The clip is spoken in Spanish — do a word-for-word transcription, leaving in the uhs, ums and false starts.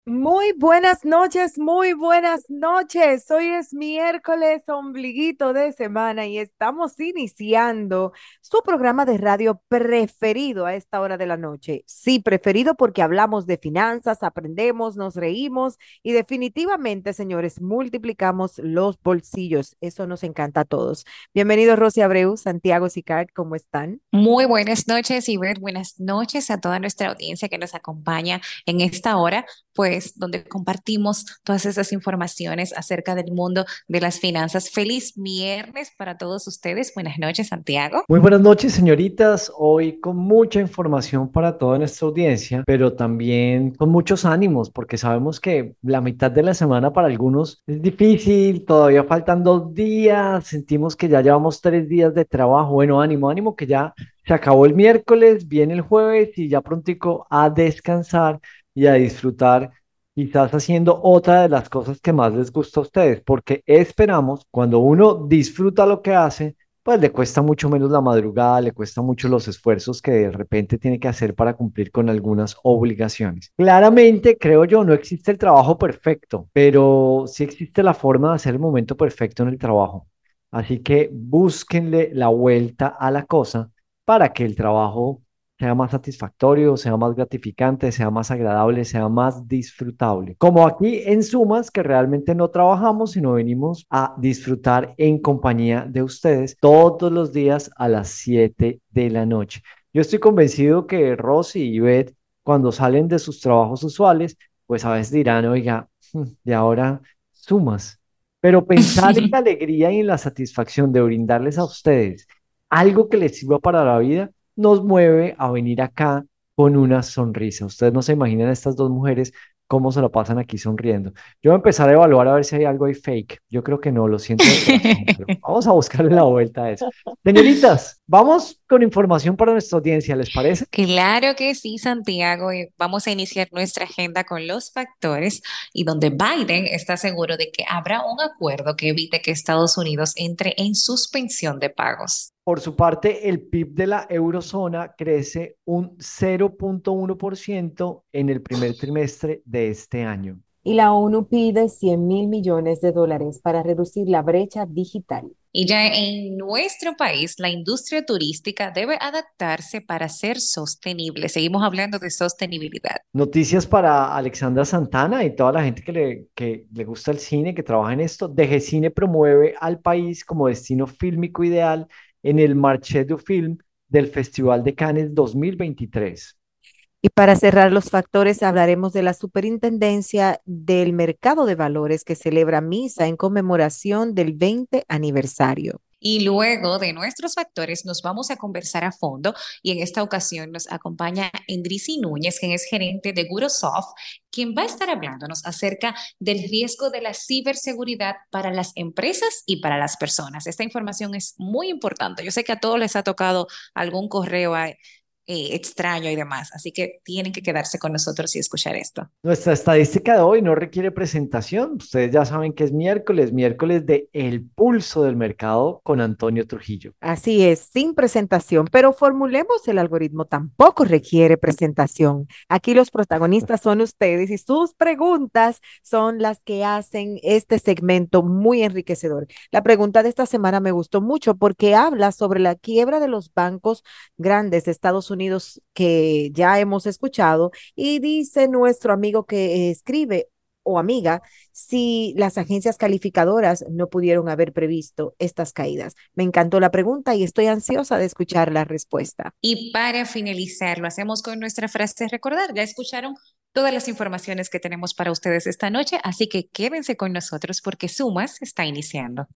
Muy buenas noches, muy buenas noches. Hoy es miércoles, ombliguito de semana y estamos iniciando su programa de radio preferido a esta hora de la noche. Sí, preferido porque hablamos de finanzas, aprendemos, nos reímos y definitivamente, señores, multiplicamos los bolsillos. Eso nos encanta a todos. Bienvenidos, Rosy Abreu, Santiago Sicard, ¿cómo están? Muy buenas noches, Iber. Buenas noches a toda nuestra audiencia que nos acompaña en esta hora, pues donde compartimos todas esas informaciones acerca del mundo de las finanzas. Feliz viernes para todos ustedes. Buenas noches, Santiago. Muy buenas noches, señoritas. Hoy con mucha información para toda nuestra audiencia, pero también con muchos ánimos, porque sabemos que la mitad de la semana para algunos es difícil, todavía faltan dos días, sentimos que ya llevamos tres días de trabajo. Bueno, ánimo, ánimo, que ya se acabó el miércoles, viene el jueves y ya prontico a descansar y a disfrutar. Quizás haciendo otra de las cosas que más les gusta a ustedes, porque esperamos cuando uno disfruta lo que hace, pues le cuesta mucho menos la madrugada, le cuesta mucho los esfuerzos que de repente tiene que hacer para cumplir con algunas obligaciones. Claramente, creo yo, no existe el trabajo perfecto, pero sí existe la forma de hacer el momento perfecto en el trabajo. Así que búsquenle la vuelta a la cosa para que el trabajo sea más satisfactorio, sea más gratificante, sea más agradable, sea más disfrutable. Como aquí en Sumas, que realmente no trabajamos, sino venimos a disfrutar en compañía de ustedes todos los días a las siete de la noche. Yo estoy convencido que Rosy y Beth, cuando salen de sus trabajos usuales, pues a veces dirán, oiga, y ahora Sumas. Pero pensar en la alegría y en la satisfacción de brindarles a ustedes algo que les sirva para la vida nos mueve a venir acá con una sonrisa. Ustedes no se imaginan a estas dos mujeres cómo se lo pasan aquí sonriendo. Yo voy a empezar a evaluar a ver si hay algo ahí fake. Yo creo que no, lo siento de corazón, pero vamos a buscarle la vuelta a eso. Señoritas, vamos con información para nuestra audiencia, ¿les parece? Claro que sí, Santiago. Y vamos a iniciar nuestra agenda con los factores y donde Biden está seguro de que habrá un acuerdo que evite que Estados Unidos entre en suspensión de pagos. Por su parte, el P I B de la eurozona crece un cero punto uno por ciento en el primer trimestre de este año. Y la ONU pide cien mil millones de dólares para reducir la brecha digital. Y ya en nuestro país, la industria turística debe adaptarse para ser sostenible. Seguimos hablando de sostenibilidad. Noticias para Alexandra Santana y toda la gente que le, que le gusta el cine, que trabaja en esto. D G Cine promueve al país como destino fílmico ideal en el Marché du Film del Festival de Cannes dos mil veintitrés. Y para cerrar los factores, hablaremos de la Superintendencia del Mercado de Valores que celebra misa en conmemoración del veinte aniversario. Y luego de nuestros factores nos vamos a conversar a fondo y en esta ocasión nos acompaña Endrisi Núñez, quien es gerente de Gurosoft, quien va a estar hablándonos acerca del riesgo de la ciberseguridad para las empresas y para las personas. Esta información es muy importante. Yo sé que a todos les ha tocado algún correo eh, extraño y demás, así que tienen que quedarse con nosotros y escuchar esto. Nuestra estadística de hoy no requiere presentación. Ustedes ya saben que es miércoles, miércoles de El Pulso del Mercado con Antonio Trujillo. Así es, sin presentación, pero formulemos el algoritmo, tampoco requiere presentación. Aquí los protagonistas son ustedes y sus preguntas son las que hacen este segmento muy enriquecedor. La pregunta de esta semana me gustó mucho porque habla sobre la quiebra de los bancos grandes de Estados Unidos que ya hemos escuchado y dice nuestro amigo que eh, escribe o amiga si las agencias calificadoras no pudieron haber previsto estas caídas. Me encantó la pregunta y estoy ansiosa de escuchar la respuesta. Y para finalizar, lo hacemos con nuestra frase recordar. Ya escucharon todas las informaciones que tenemos para ustedes esta noche, así que quédense con nosotros porque Sumas está iniciando.